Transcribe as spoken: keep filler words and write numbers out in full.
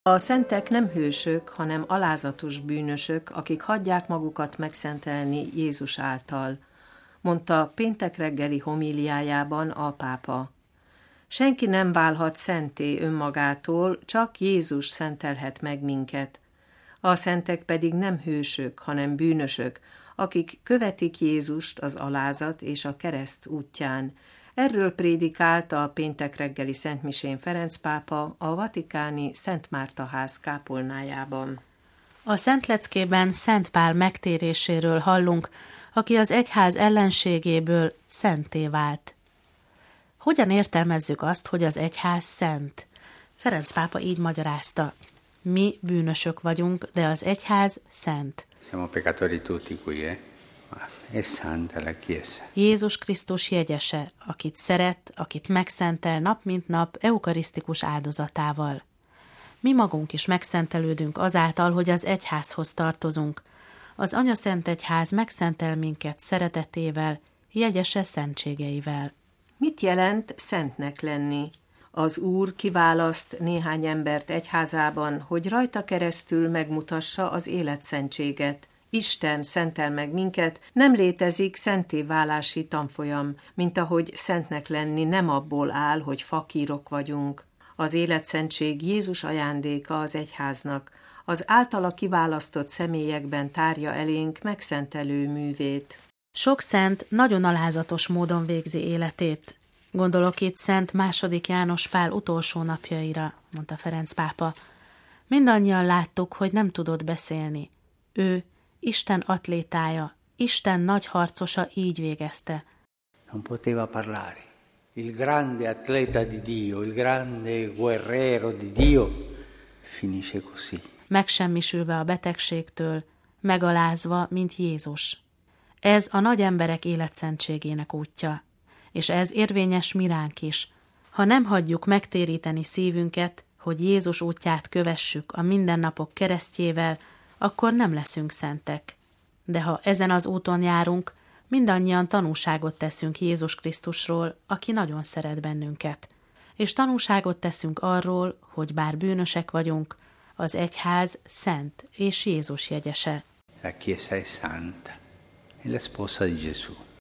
A szentek nem hősök, hanem alázatos bűnösök, akik hagyják magukat megszentelni Jézus által, mondta péntek reggeli homíliájában a pápa. Senki nem válhat szenté önmagától, csak Jézus szentelhet meg minket. A szentek pedig nem hősök, hanem bűnösök, akik követik Jézust az alázat és a kereszt útján. Erről prédikált a péntek reggeli szentmisén Ferenc pápa a vatikáni Szent Márta ház kápolnájában. A Szentleckében Szent Pál megtéréséről hallunk, aki az egyház ellenségéből szentté vált. Hogyan értelmezzük azt, hogy az egyház szent? Ferenc pápa így magyarázta. Mi bűnösök vagyunk, de az egyház szent. Siamo peccatori tutti qui, eh? È santa la Chiesa. Jézus Krisztus jegyese, akit szeret, akit megszentel nap mint nap eukarisztikus áldozatával. Mi magunk is megszentelődünk azáltal, hogy az egyházhoz tartozunk. Az Anyaszentegyház megszentel minket szeretetével, jegyese szentségeivel. Mit jelent szentnek lenni? Az Úr kiválaszt néhány embert egyházában, hogy rajta keresztül megmutassa az életszentséget. Isten szentel meg minket, nem létezik szentéválási tanfolyam, mint ahogy szentnek lenni nem abból áll, hogy fakírok vagyunk. Az életszentség Jézus ajándéka az egyháznak, az általa kiválasztott személyekben tárja elénk megszentelő művét. Sok szent nagyon alázatos módon végzi életét. Gondolok itt Szent második János Pál utolsó napjaira, mondta Ferenc pápa. Mindannyian láttuk, hogy nem tudott beszélni. Ő, Isten atlétája, Isten nagy harcosa így végezte. Non poteva parlare. Il grande atleta di Dio, il grande guerriero di Dio, finisce così. Megsemmisülve a betegségtől, megalázva, mint Jézus. Ez a nagy emberek életszentségének útja, és ez érvényes miránk is. Ha nem hagyjuk megtéríteni szívünket, hogy Jézus útját kövessük a mindennapok keresztjével, akkor nem leszünk szentek. De ha ezen az úton járunk, mindannyian tanúságot teszünk Jézus Krisztusról, aki nagyon szeret bennünket. És tanúságot teszünk arról, hogy bár bűnösek vagyunk, az egyház szent és Jézus jegyese. La Chiesa è santa, è la sposa di Gesù.